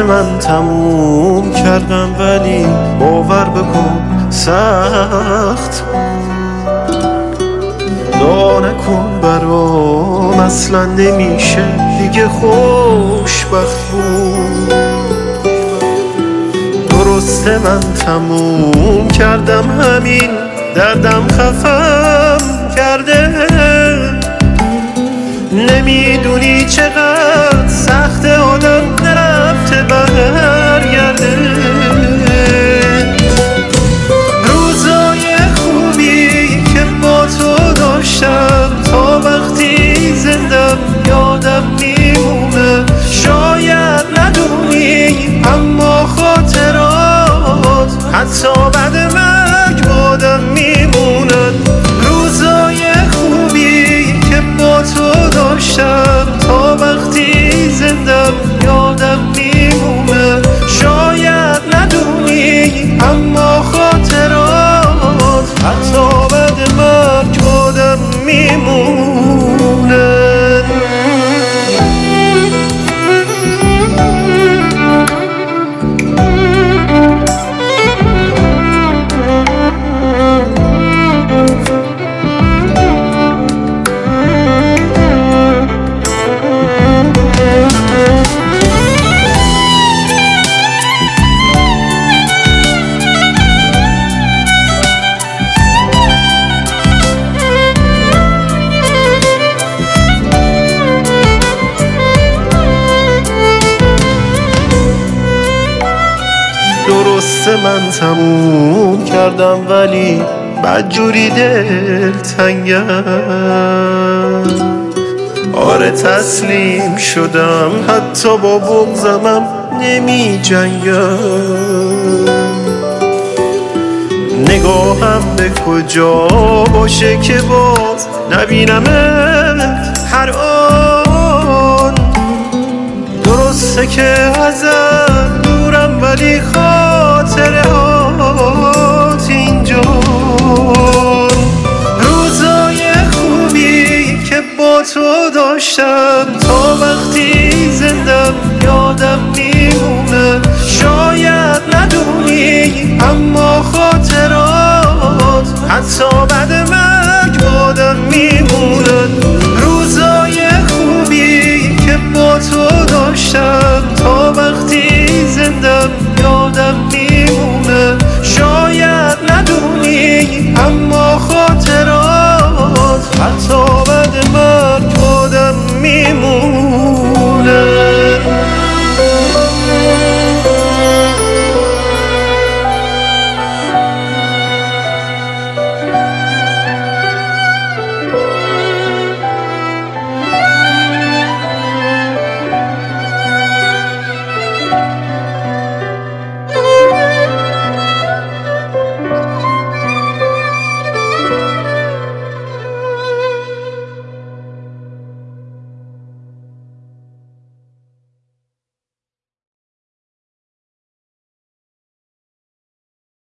من تموم کردم ولی باور بکن سخت دعا نکن برام اصلا نمیشه دیگه خوشبخت بود. درسته من تموم کردم همین دردم خفم کرده نمیدونی چقدر سخت آدم نرفته برگرده روزای خوبی که با تو داشتم تا وقتی زندم یادم میمونه شاید ندونی اما خاطرات حتی بعد مرگ بادم میمونن روزای خوبی که با تو داشتم تا وقتی زندم یادم میمونه شاید ندونی اما خاطرات حتی بعد مرگ بادم میمونه درسته من تموم کردم ولی بدجوری دلتنگم آره تسلیم شدم حتی با بغضمم نمی جنگم نگاهم به کجا باشه که باز نبینمت هر آن درسته که ازت دورم ولی خاطرات اینجا روزای خوبی که با تو داشتم تا وقتی زندم یادم میمونه شاید ندونی اما خاطرات حتی بعد من